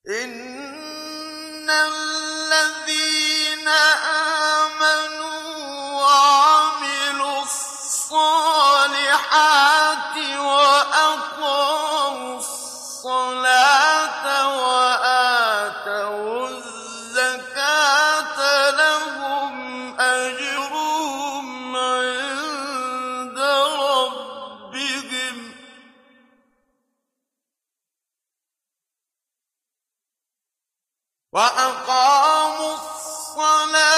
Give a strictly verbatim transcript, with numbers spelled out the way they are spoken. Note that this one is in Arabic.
إِنَّ الَّذِينَ آمَنُوا وَعَمِلُوا الصَّالِحَاتِ وَأَقَامُوا الصَّلَاةَ وَآتَوُا الزَّكَاةَ لَهُمْ أَجْرُهُمْ عِندَ رَبِّهِمْ وَأَقَامُوا الصَّلَاةَ